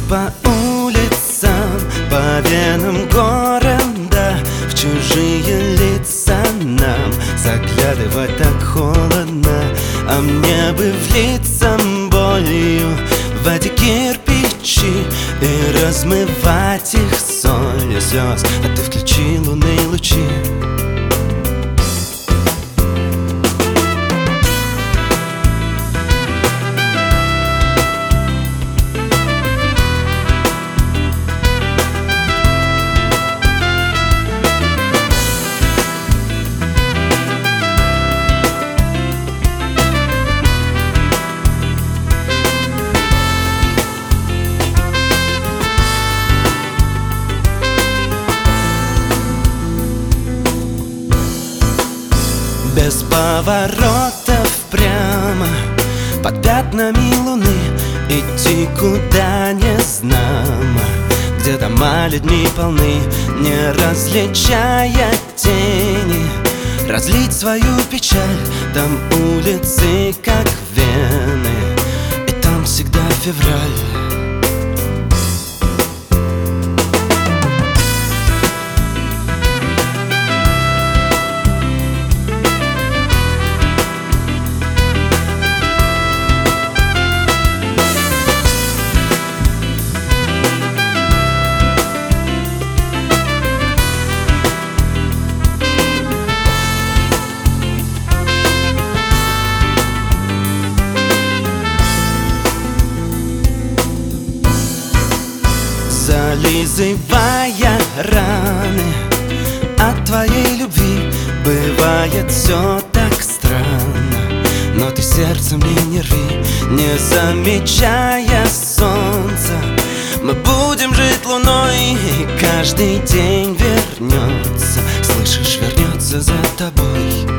по улицам, по венам города, в чужие лица нам заглядывать так холодно. А мне бы влиться болью в эти кирпичи и размывать их солью слез. А ты включи лунные лучи. Без поворотов прямо под пятнами луны идти куда не знамо, где дома людьми полны, не различая тени. Разлить свою печаль, там улицы как вены, и там всегда февраль. Зализывая раны от твоей любви, бывает все так странно. Но ты сердце мне не рви, не замечая солнца. Мы будем жить луной, и каждый день вернется. Слышишь, вернется за тобой.